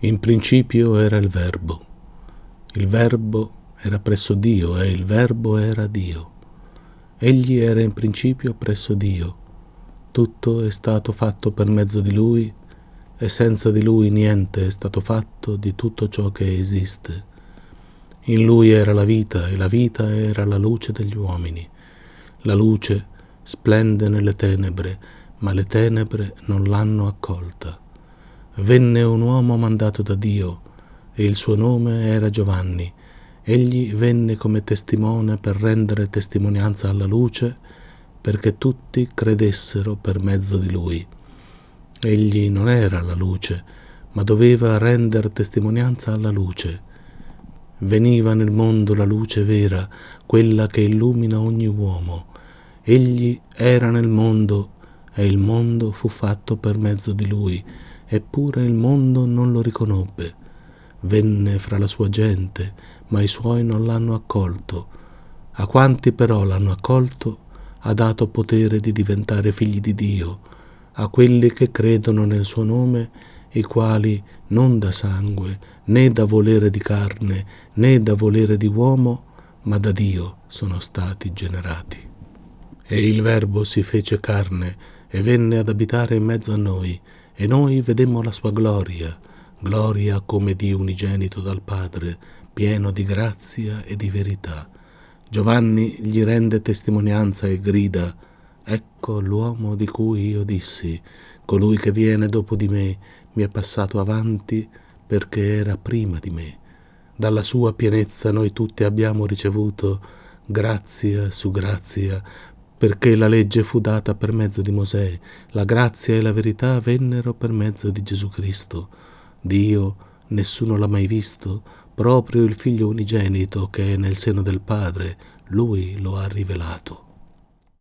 In principio era il Verbo era presso Dio e il Verbo era Dio. Egli era in principio presso Dio. Tutto è stato fatto per mezzo di Lui e senza di Lui niente è stato fatto di tutto ciò che esiste. In Lui era la vita e la vita era la luce degli uomini. La luce splende nelle tenebre, ma le tenebre non l'hanno accolta. Venne un uomo mandato da Dio e il suo nome era Giovanni. Egli venne come testimone per rendere testimonianza alla luce, perché tutti credessero per mezzo di lui. Egli non era la luce, ma doveva rendere testimonianza alla luce. Veniva nel mondo la luce vera, quella che illumina ogni uomo. Egli era nel mondo e il mondo fu fatto per mezzo di lui, eppure il mondo non lo riconobbe. Venne fra la sua gente, ma i suoi non l'hanno accolto. A quanti però l'hanno accolto, ha dato potere di diventare figli di Dio, a quelli che credono nel suo nome, i quali non da sangue, né da volere di carne, né da volere di uomo, ma da Dio sono stati generati. E il Verbo si fece carne e venne ad abitare in mezzo a noi, e noi vedemmo la sua gloria, gloria come di unigenito dal Padre, pieno di grazia e di verità. Giovanni gli rende testimonianza e grida: ecco l'uomo di cui io dissi, colui che viene dopo di me mi è passato avanti perché era prima di me. Dalla sua pienezza noi tutti abbiamo ricevuto grazia su grazia, perché la legge fu data per mezzo di Mosè, la grazia e la verità vennero per mezzo di Gesù Cristo. Dio nessuno l'ha mai visto, proprio il Figlio unigenito che è nel seno del Padre, Lui lo ha rivelato.